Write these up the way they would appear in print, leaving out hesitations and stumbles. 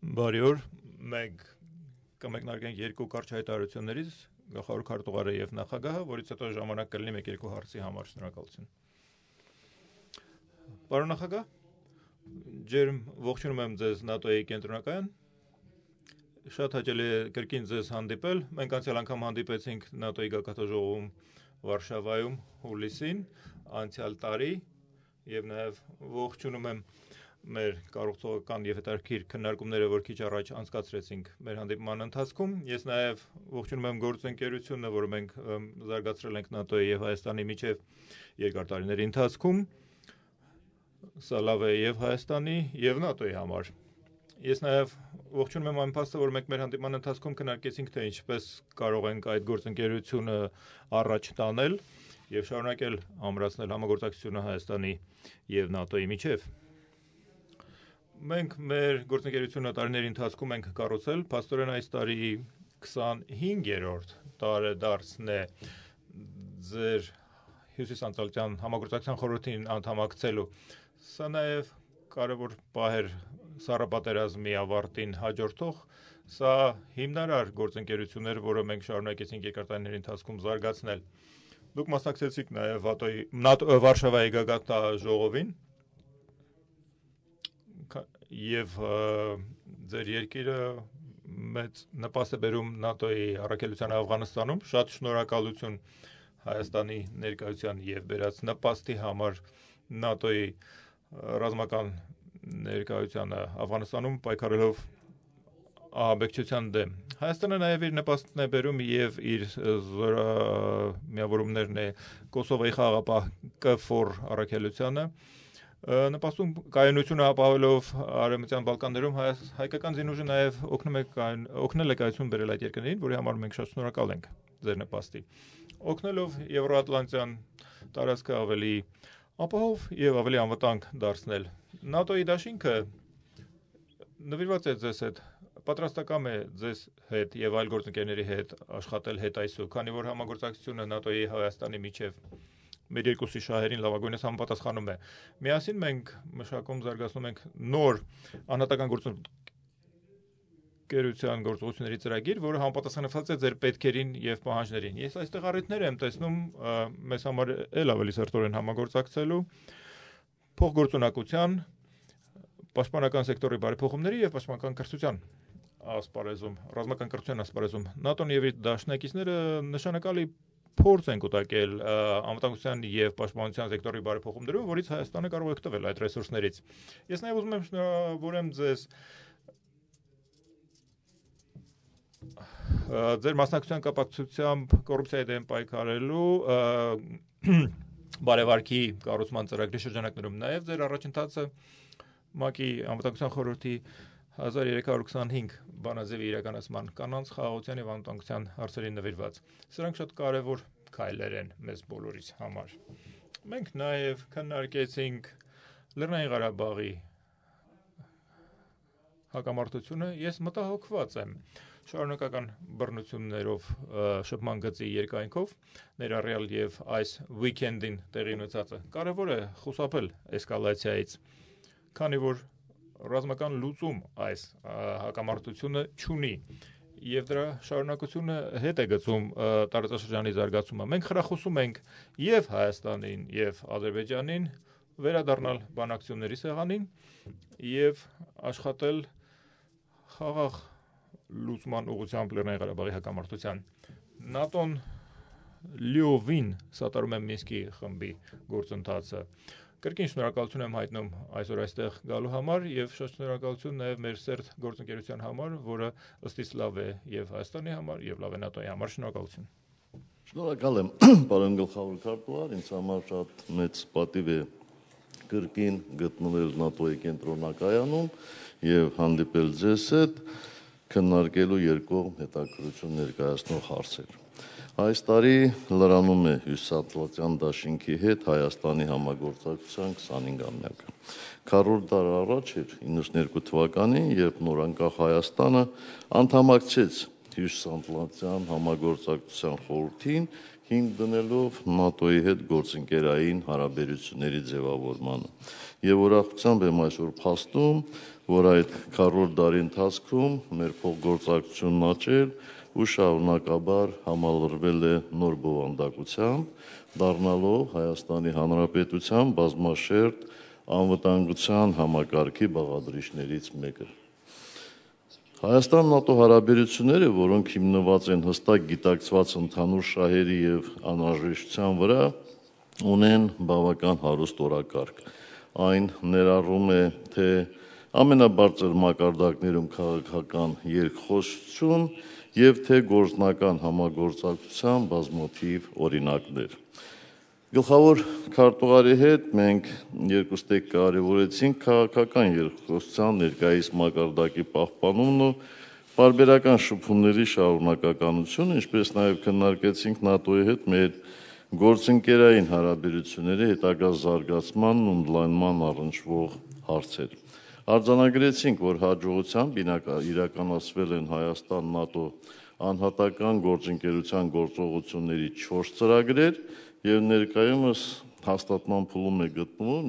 Բարի օր, մենք կմեկնարկենք երկու կարճ հայտարարություններից, գլխավոր քարտուղարը եւ նախագահը, որից հետո ժամանակ կլինի մեկ-երկու հարցի համար, շնորհակալություն։ Պարոն նախագահ, ջերմ ողջունում եմ ձեզ ՆԱՏՕ-ի կենտրոնակայան։ Շատ հաճելի է կրկին ձեզ հանդիպել։ Մենք անցյալ անգամ հանդիպեցինք ՆԱՏՕ-ի գագաթնաժողովում Վարշավայում հուլիսին, անցյալ տարի, եւ նաեւ ողջունում եմ մեր կառուցողական եւ հետաքրքիր քննարկումները, որ քիչ առաջ անցկացրեցինք մեր հանդիպման ընթացքում։ Ես նաեւ ողջունում եմ գործընկերությունը, որը մենք զարգացրել ենք ՆԱՏՕ-ի եւ Հայաստանի միջև երկար տարիների ընթացքում։ Սա լավ է եւ Հայաստանի եւ ՆԱՏՕ-ի համար։ Ես նաեւ ողջունում եմ այն փաստը, որ մենք մեր հանդիպման ընթացքում քննարկեցինք, թե ինչպես կարող ենք այդ գործընկերությունը առաջ տանել եւ շարունակել ամրացնել համագործակցությունը Հայաստանի եւ ՆԱՏՕ-ի միջև։ Մենք մեր գործընկերությունը տարիների ընթացքում ենք կառուցել, փաստորեն այս տարի 25-րդ տարեդարձն է ձեր Հյուսիսանատոլական համագործակցության խորհրդին անդամակցելու։ Սա նաև կարևոր պահ էր սառապատերազմի ավարտին հաջորդող, սա հիմնարար գործընկերություն էր, որը մենք շարունակեցինք երկար տարիների ընթացքում զարգացնել։ Դուք մասնակցեցիք նաև Վարշավայի գագաթնաժողովին եւ ձեր երկիրը մեծ նպաստ է բերում ՆԱՏՕ-ի առաքելության Աֆղանստանում։ Շատ շնորհակալություն Հայաստանի ներկայության եւ բերած նպաստի համար ՆԱՏՕ-ի ռազմական ներկայությանը Աֆղանստանում պայքարելով ահաբեկչության դեմ։ Հայաստանը նաև իր նպաստն է բերում եւ իր միավորումներն է Կոսովոյի խաղաղապահ ԿՖՈR առաքելությանը։ Նպաստում կայունությունը ապահովելով Արևմտյան Բալկաններում հայկական զինուժը նաև օգնել է կայություն բերել այդ երկրներին, որի համար մենք շատ շնորհակալ ենք ձեր նպաստի։ Օգնելով Եվրոատլանտյան տարածքը ավելի ապահով եւ ավելի անվտանգ դարձնել։ ՆԱՏՕ-ի դաշինքը նվիրված է ձեզ հետ, պատրաստական է ձեզ հետ եւ այլ գործընկերների հետ աշխատել հետայսու, քանի որ համագործակցությունը ՆԱՏՕ-ի Հայաստանի միջև մեր երկուսի շահերին լավագույնս համապատասխանում է։ Միասին մենք մշակում զարգացնում ենք նոր անհատական գործընկերության գործողությունների ծրագիր, որը համապատասխանված է ձեր պետքերին եւ պահանջներին։ Ես այստեղ առիթներ եմ տեսնում մեզ համար էլ ավելի սերտորեն համագործակցելու փոխգործունակության, պաշտպանական սեկտորի բարեփոխումների եւ պաշտպանական կրթության ասպարեզում, ռազմական կրթության ասպարեզում ՆԱՏՕ-ն եւ իր դաշնակիցները նշանակալի փորձ են կուտակել անվտանգության եւ պաշտպանության սեկտորի բարեփոխումներում, որից Հայաստանը կարող է օգտվել այդ ռեսուրսներից։ Ես նաեւ ուզում եմ շնորհավորեմ ձեզ ձեր մասնակցության կապակցությամբ կոռուպցիայի դեմ պայքարելու բարևարքի կառուցման ծրագրի շրջանակներում նաեւ ձեր առաջընթացը ՄԱԿ-ի անվտանգության խորհրդի 1325 բանաձևի իրականացման կանանց խաղաղության եւ անվտանգության հարցերին նվիրված։ Սրանք շատ կարևոր քայլեր են մեզ բոլորիս համար։ Մենք նաեւ քննարկեցինք Լեռնային Ղարաբաղի հակամարտությունը։ Ես մտահոգված եմ շարունակական բռնություններով շփման գծի երկայնքով, ներառյալ եւ այս վիկենդին տեղի ունեցածը։ Կարևոր է խուսափել էսկալացիայից, քանի որ ռազմական լուծում այս հակամարտությունը չունի եւ դրա շարունակությունը հետ է գցում տարածաշրջանի զարգացումը։ Մենք խրախուսում ենք եւ Հայաստանին եւ Ադրբեջանին վերադառնալ բանակցությունների սեղանին եւ աշխատել խաղաղ լուծման ուղղությամբ Լեռնային Ղարաբաղի հակամարտության։ ՆԱՏՕ-ն լիովին սատարում է Մինսկի խմբի գործընթացը։ Կրկին շնորհակալություն եմ հայտնում այսօր այստեղ գալու համար եւ շատ շնորհակալություն նաեւ մեր սերտ գործընկերության համար, որը ըստիս լավ է եւ Հայաստանի համար եւ լավ է ՆԱՏՕ-ի համար։ Շնորհակալություն։ Շնորհակալ եմ, պարոն գլխավոր քարտուղար, ինձ համար շատ մեծ պատիվ է կրկին գտնվել ՆԱՏՕ-ի կենտրոնակայանում եւ հանդիպել ձեզ հետ քննարկելու երկկողմ հետաքրքրություն ներկայացնող հարցեր։ Այս տարի լրանում է Հյուսիսատլանտյան դաշինքի հետ Հայաստանի համագործակցության 25-ամյակը։ 40 տարի առաջ էր 92 թվականին, երբ նորանկախ Հայաստանը անդամակցեց Հյուսիսատլանտյան համագործակցության խորհրդին, հիմք դնելով ՆԱՏՕ-ի հետ գործընկերային հարաբերությունների ձևավորմանը։ Եվ ուրախությամբ եմ այսօր փաստում, որ այդ քառորդ դարի ընթացքում մեր փոխգործակցությունն աճել ու շարունակաբար համալրվել է նոր բովանդակությամբ, դառնալով Հայաստանի Հանրապետության բազմաշերտ անվտանգության համակարգի բաղադրիչներից մեկը։ Հայաստան-ՆԱՏՕ հարաբերությունները, որոնք հիմնված են հստակ գիտակցված ընդհանուր շահերի եւ անհրաժեշտության վրա, ունեն բավական հարուստ օրակարգ։ Այն ներառում է թե ամենաբարձր մակարդակներում քաղաքական երկխոսություն եւ թե գործնական համագործակցության բազմաթիվ օրինակներ։ Գլխավոր քարտուղարի հետ մենք երկուստեք կարևորեցինք քաղաքական երկխոսության ներկայիս մակարդակի պահպանումն ու պարբերական շփումների շարունակականությունը, ինչպես նաև քննարկեցինք ՆԱՏՕ-ի հետ մեր գործընկերային հարաբերությունների հետագա զարգացմանն ու ընդլայնման առնչվող հարցեր։ Արձանագրեցինք, որ հաջողությամբ իրականացվել են Հայաստան-ՆԱՏՕ անհատական գործընկերության գործողությունների 4 ծրագրեր եւ ներկայումս հաստատման փուլում է գտնվում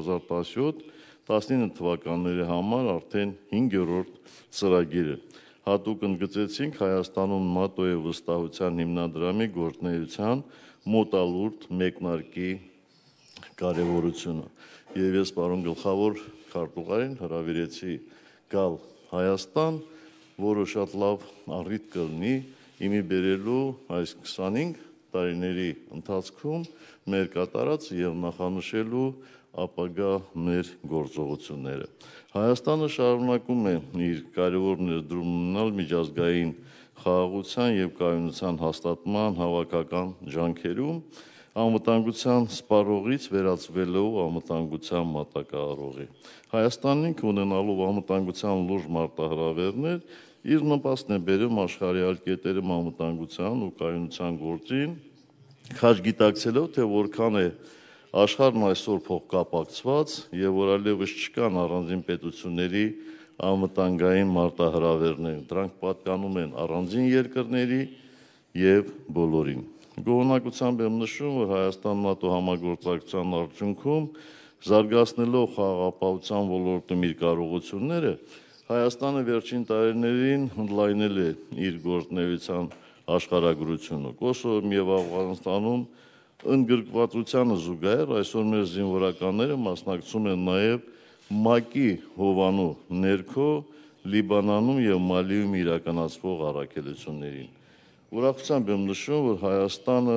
2017-19 թվականների համար արդեն 5-րդ ծրագիրը։ Հատուկ ընդգծեցինք Հայաստանում ՆԱՏՕ-ի վստահության հիմնադրամի գործունեության մոտալուրջ մեկնարկի կարևորությունը։ Եվ ես պարոն գլխավոր քարտուղարին հրավիրեցի գալ Հայաստան, որը շատ լավ առիթ կլինի իմի բերելու այս 25 տարիների ընթացքում մեր կատարած եւ նախանշելու ապագա մեր գործողությունները։ Հայաստանը շարունակում է իր կարևոր ներդրումն ունենալ միջազգային խաղաղության եւ կայունության հաստատման հավաքական ջանքերում, անվտանգության սպառողից վերածվելու անվտանգության մատակարարողի։ Հայաստանն ինքը ունենալով անվտանգության լուրջ մարտահրավերներ, իր նպաստն է բերում աշխարհի այլ կետերում անվտանգության ու կայունության գործին, քաջ գիտակցելով, թե որքան է աշխարհն այսօր փոխկապակցված եւ որ այլևս չկան առանձին պետությունների անվտանգային մարտահրավերներ։ Դրանք պատկանում են առանձին երկրների եւ բոլորին։ Գոհունակությամբ եմ նշում, որ Հայաստան-ՆԱՏՕ համագործակցության արդյունքում զարգացնելով խաղաղապահության ոլորտում իր կարողությունները, Հայաստանը վերջին տարիներին ընդլայնել է իր գործունեության աշխարհագրությունը։ Կոսովոյում եւ Աֆղանստանում ընդգրկվածությանը զուգահեռ այսօր մեր զինվորականները մասնակցում են նաեւ ՄԱԿ-ի հովանու ներքո Լիբանանում եւ Մալիում իրականացվող առաքելություններին։ Ուրախությամբ եմ նշում, որ Հայաստանը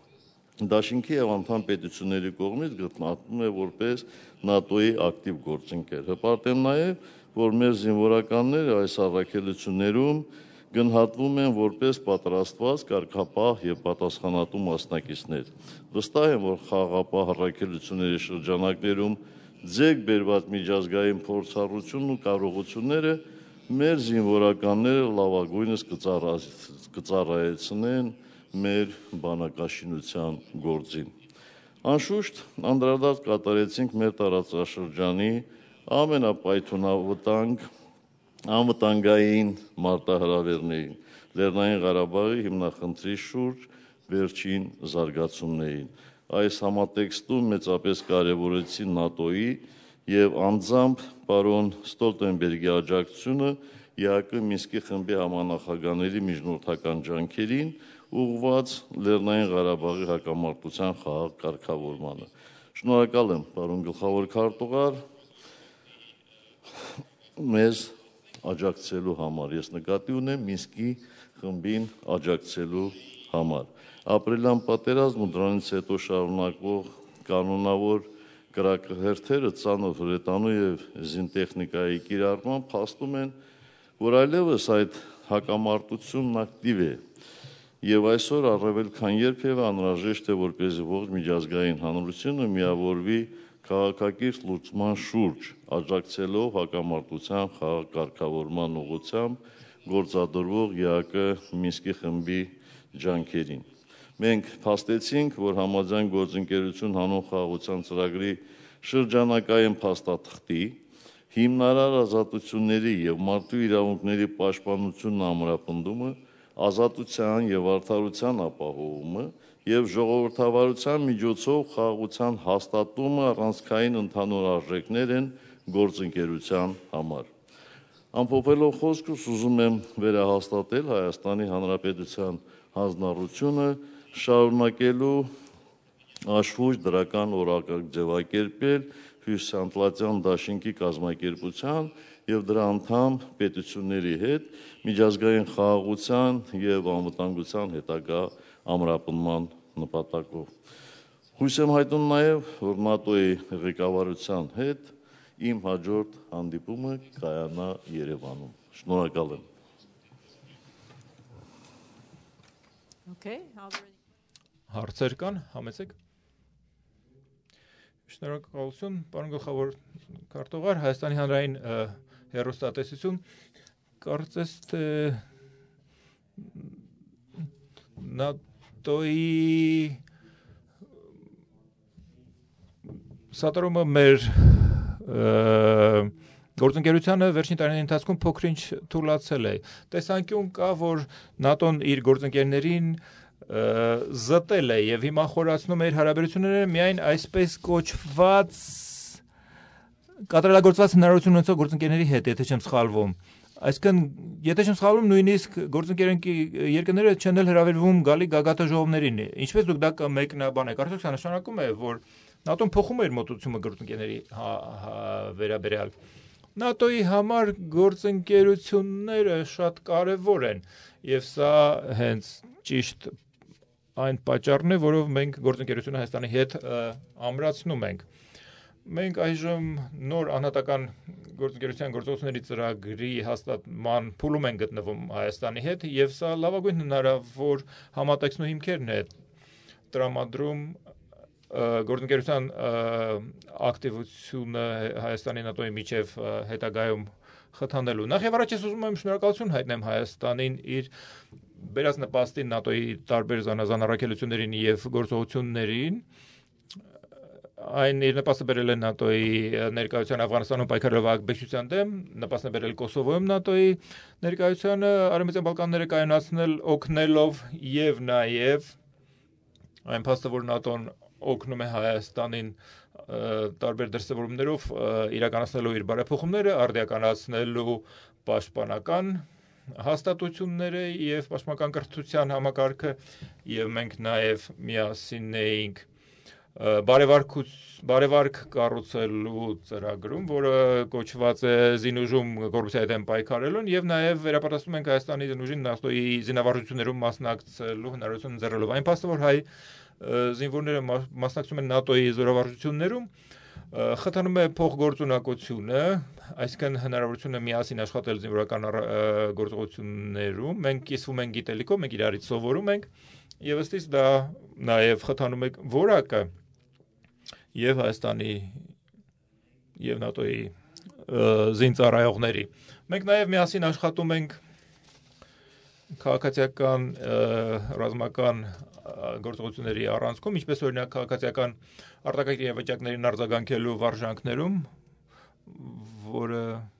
Դաշինքի եւ անդամ պետությունների կողմից գտնվում է որպես ՆԱՏՕ-ի ակտիվ գործընկեր։ Հպարտեմ նաեւ, որ մեր զինվորականները այս առաքելություններում գնահատվում են որպես պատրաստված, կարգապահ եւ պատասխանատու մասնակիցներ։ Վստահ եմ, որ խաղաղապահ առաքելությունների շրջանակներում ձեռք բերված միջազգային փորձառությունն ու կարողությունները մեր զինվորականները լավագույնս կծառայեցնեն մեր բանակաշինության գործին։ Անշուշտ անդրադարձ կատարեցինք մեր տարածաշրջանի անվտանգային մարտահրավերներին, Լեռնային Ղարաբաղի հիմնախնդրի շուրջ վերջին զարգացումներին։ Այս համատեքստում մեծապես կարևորեցի ՆԱՏՕ-ի եւ անձամբ պարոն Ստոլտենբերգի աջակցությունը ԵԱԿ Մինսկի խմբի համանախագահների միջնորդական ջանքերին ուղղված Լեռնային Ղարաբաղի հակամարտության խաղաղ կարգավորմանը։ Շնորհակալ եմ, պարոն գլխավոր քարտուղար, մեզ աջակցելու համար։ Ես նկատի ունեմ Մինսկի խմբին աջակցելու համար։ Ապրիլյան պատերազմ ու դրանից հետո շարունակվող կանոնավոր կրակահերթերը ծանոթ հրետանու եւ զինտեխնիկայի կիրառմամբ փաստում են, որ այլևս այդ հակամարտությունն ակտիվ է եւ այսօր առավել քան երբևէ անհրաժեշտ է, որպեսզի ողջ միջազգային հանրությունը միավորվի քաղաքակիրթ լուծման շուրջ, աջակցելով հակամարտության խաղաղ կարգավորման ուղղությամբ գործադրվող ԵԱԿ Մինսկի խմբի ջանքերին։ Մենք փաստեցինք, որ համաձայն գործընկերություն հանուն խաղաղության ծրագրի շրջանակային փաստաթղթի հիմնարար ազատությունների եւ մարդու իրավունքների պաշտպանությունն ամրապնդումը ազատության եւ արդարության ապահովումը եւ ժողովրդավարության միջոցով խաղաղության հաստատումը առանցքային ընդհանուր արժեքներ են գործընկերության համար։ Ամփոփելով խոսքս ուզում եմ վերահաստատել Հայաստանի Հանրապետության հանձնառությունը շարունակելու աշխույժ դրական օրակարգ ձևակերպել Հյուսիսատլանտյան դաշինքի կազմակերպության եւ դրա անդամ պետությունների հետ միջազգային խաղաղության եւ անվտանգության հետագա ամրապնման նպատակով։ Հույս եմ հայտնում նաեւ, որ ՆԱՏՕ-ի ղեկավարության հետ իմ հաջորդ հանդիպումը կայանա Երևանում։ Շնորհակալ եմ։ Okay, Հարցեր կան, համեցեք։ Շնորհակալություն, պարոն գլխավոր քարտուղար, Հայաստանի հանրային հեռուստատեսություն, կարծես թե ՆԱՏՕ-ի սատարումը մեր գործընկերությանը վերջին տարիների ընթացքում փոքր-ինչ թուլացել է։ Տեսանկյուն կա, որ ՆԱՏՕ-ն իր գործընկերներին զտել է եւ հիմա խորացնում է իր հարաբերությունները միայն այսպես կոչված կատարելագործված հնարավորություն ունեցող գործընկերների հետ, եթե չեմ սխալվում։ Այսինքն, եթե չեմ սխալվում, նույնիսկ գործընկերների երկրները չեն էլ հրավիրվում գալի գագաթաժողովներին։ Ինչպես դուք դա կմեկնաբանեք, արդյոք սա նշանակում է, որ ՆԱՏՕ-ն փոխում է իր մոտեցումը գործընկերների վերաբերյալ։ ՆԱՏՕ-ի համար գործընկերությունները շատ կարևոր են, եւ սա հենց ճիշտ այն պատճառն է, որով մենք գործընկերությունը Հայաստանի հետ ամրացնում ենք։ Մենք այժմ նոր անհատական գործընկերության գործողությունների ծրագրի հաստատման փուլում են գտնվում Հայաստանի հետ, եւ սա լավագույն հնարավոր համատեքստու հիմքերն է տրամադրում գործընկերության ակտիվությունը Հայաստանի ՆԱՏՕ-ի միջև հետագայում խթանելու։ Նախ եւ առաջ ես ուզում եմ շնորհակալություն հայտնեմ Հայաստանին իր բերած նպաստին ՆԱՏՕ-ի տարբեր զանազան առաքելություններին եւ գործողություններին։ Այն իր նպաստը բերել է ՆԱՏՕ-ի ներկայության Աֆղանստանում պայքարելով ագրեսիվության դեմ, նպաստն է բերել Կոսովոյում ՆԱՏՕ-ի ներկայությանը Արևմտյան Բալկանները կայունացնել օգնելով եւ նաեւ այն փաստը, որ ՆԱՏՕ-ն օգնում է Հայաստանին տարբեր դրսևորումներով իրականացնելու իր բարեփոխումները, արդիականացնելու պաշտպանական հաստատությունները եւ պաշտպանական կրթության համակարգը, եւ մենք նաեւ միասին էինք բարևարք կառուցելու ծրագրում, որը կոչված է զինուժում կոռուպցիայի դեմ պայքարելուն, եւ նաեւ վերապատրաստում ենք Հայաստանի զինուժին ՆԱՏՕ-ի զինավարժություններում մասնակցելու հնարավորություն ընձեռելով։ Այն փաստը, որ հայ զինվորները մասնակցում են ՆԱՏՕ-ի զորավարժություններում, խթանում է փոխգործունակությունը, այսինքն հնարավորությունը միասին աշխատել զինվորական գործողություններում, մենք կիսվում ենք գիտելիքով, մենք իրարից սովորում ենք, եւ ըստիս դա նաեւ խթանում է որակը եւ Հայաստանի եւ ՆԱՏՕ-ի զինծառայողների։ Մենք նաեւ միասին աշխատում ենք քաղաքացիական ռազմական գործողությունների առանցքում, ինչպես օրինակ քաղաքացիական արտակարգ իրավիճակներին արձագանքելու վարժանքներում, որը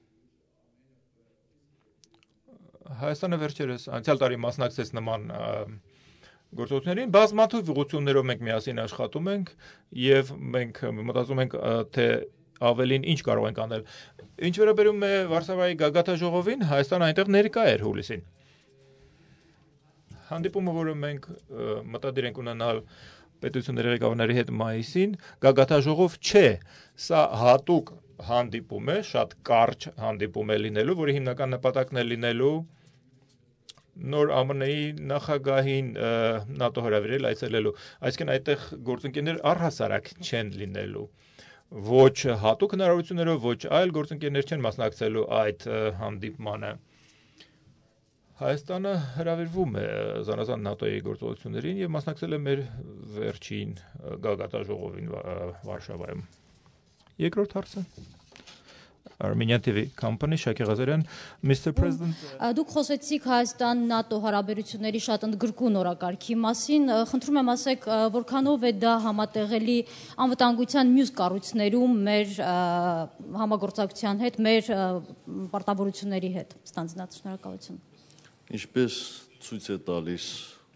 Հայաստանը վերջերս անցյալ տարի մասնակցեց նման գործողություններին, բազմաթիվ ուղղություններով մենք միասին աշխատում ենք եւ մենք մտածում ենք, թե ավելին ինչ կարող ենք անել։ Ինչ վերաբերում է Վարշավայի գագաթաժողովին, Հայաստանը այնտեղ ներկա էր հուլիսին։ Հանդիպումը, որը մենք մտադիր ենք ունենալ պետությունների ղեկավարների հետ մայիսին, գագաթաժողով չէ, սա հատուկ հանդիպում է, շատ կարճ հանդիպում է լինելու, որի հիմնական նպատակն է լինելու նոր ԱՄՆ-ի նախագահին ՆԱՏՕ հրավիրել այցելելու, այսինքն այդտեղ գործընկերներ առհասարակ չեն լինելու, ոչ հատուկ հնարավորություններով, ոչ այլ գործընկերներ չեն մասնակցելու այդ հանդիպմանը։ Հայաստանը հրավիրվում է զանազան ՆԱՏՕ-ի գործողություններին եւ մասնակցել է մեր վերջին գագաթաժողովին Վարշավայում։ Երկրորդ հարցը Armenian TV company Շակե Ղազարյան, Mr. President. Դուք խոսեցիք Հայաստան-ՆԱՏՕ հարաբերությունների շատ ընդգրկուն օրակարգի մասին, խնդրում եմ ասեք, որքանով է դա համատեղելի անվտանգության մյուս կառույցներում մեր համագործակցության հետ, մեր պարտավորությունների հետ։ Ստանձնած շնորհակալություն։ ինչպես ցույց է տալիս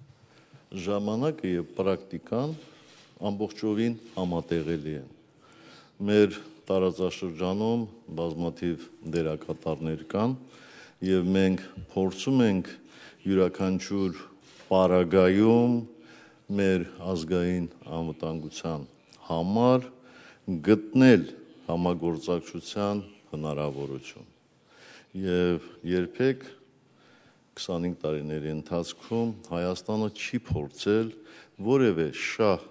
ժամանակը եւ պրակտիկան ամբողջովին համատեղելի են։ Մեր տարածաշրջանում բազմաթիվ դերակատարներ կան եւ մենք փորձում ենք յուրաքանչյուր պարագայում մեր ազգային անվտանգության համար գտնել համագործակցության հնարավորություն եւ երբեք 25 տարիների ընթացքում Հայաստանը չի փորձել որևէ շահ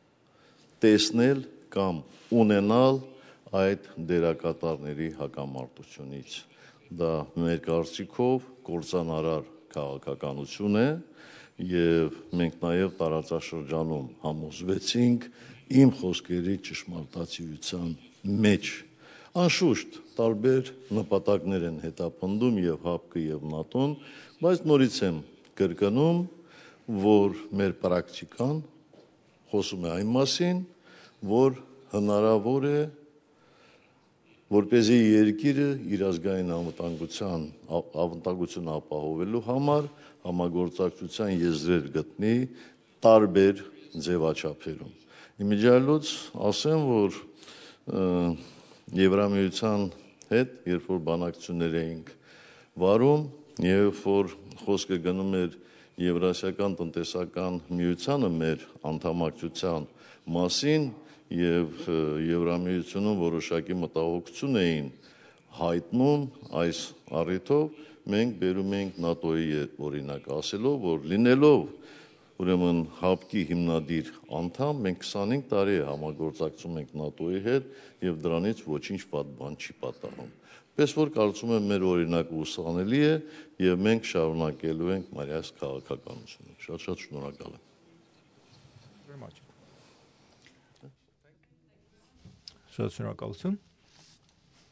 տեսնել կամ ունենալ այդ դերակատարների հակամարտությունից։ Դա մեր կարծիքով կործանարար քաղաքականություն է եւ մենք նաեւ տարածաշրջանում համոզվեցինք իմ խոսքերի ճշմարտացիության մեջ։ Անշուշտ տարբեր նպատակներ են հետապնդում եւ ՀԱՊԿ եւ ՆԱՏՕ-ն, բայց նորից եմ կրկնում, որ մեր պրակտիկան խոսում է այն մասին, որ հնարավոր է որպեսզի երկիրը իր ազգային անվտանգություն ապահովելու համար համագործակցության եզրեր գտնի տարբեր ձևաչափերում։ Իմիջիայլոց ասեմ, որ Եվրամիության հետ, երբ որ բանակցություններ էինք վարում, երբ որ խոսքը գնում էր Եվրասիական տնտեսական միությանը մեր անդամակցության մասին եւ Եվրամիությունում որոշակի մտահոգություն էին հայտնում այս առիթով, մենք բերում ենք ՆԱՏՕ-ի հետ օրինակ, ասելով, որ լինելով ուրեմն ՀԱՊԿ-ի հիմնադիր անդամ, մենք 25 տարի է համագործակցում ենք ՆԱՏՕ-ի հետ եւ դրանից ոչինչ բան չի պատահում։ Պես որ կարծում եմ մեր օրինակը ուսանելի է եւ մենք շարունակելու ենք մայրայս քաղաքականությունը։ Շատ շնորհակալ եմ։ Շատ շնորհակալություն։